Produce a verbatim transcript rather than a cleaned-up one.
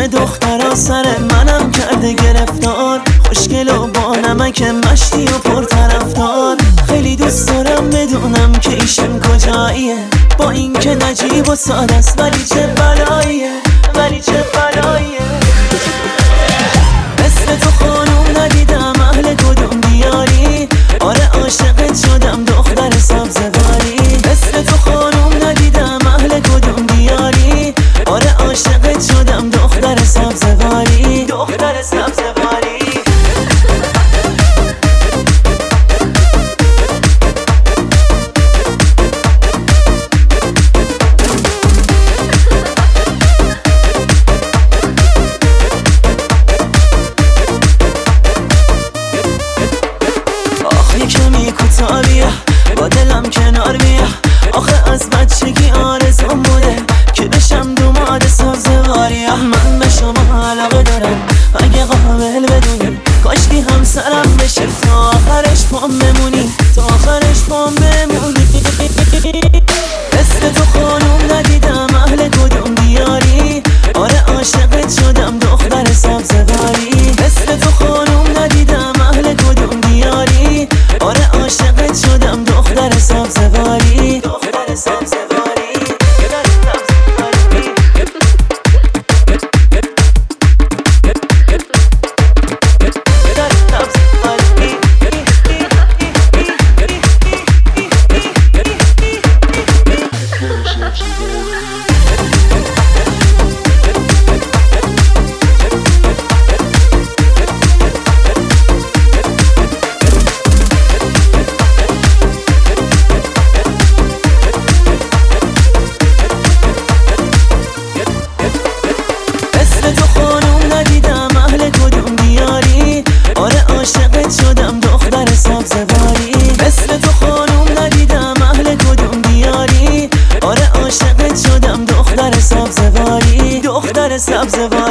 چشم دخترا سر منم کرده گرفتار، خوشگل و با نمک مشتی و پرطرفدار. خیلی دوست دارم بدونم که ایشون کجاییه، با این که نجیب و ساده است ولی چه بلاییه، ولی چه بلاییه. مثل تو خانوم ندیدم اهل کدوم دیاری، آره عاشقت شدم دختر سبزواری. مثل تو خانوم ندیدم اهل کدوم دیاری، آره عاشقت شدم دختر سبزواری، دختر سبزواری. کمی کوتاه بیا با دلم کنار بیا، آخه از بچگی آرزوم بوده که بشم دوماد سبزواری. من به شما علاقه دارم اگه قابل بدونی، کاشکی همسرم بشه تا آخرش پام بمونی، تا آخرش پام بمونی. مثل تو خانوم ندیدم اهل کدوم دیاری، آره عاشقت شدم دختر سبزواری. مثل تو خانوم ندیدم اهل کدوم دیاری، آره عاشقت شدم دختر سبزواری، دختر سبزواری. عاشقت شدم دختر سبزواری. مثل تو خانوم ندیدم اهل کدوم دیاری، آره عاشقت شدم دختر سبزواری، دختر سبزواری.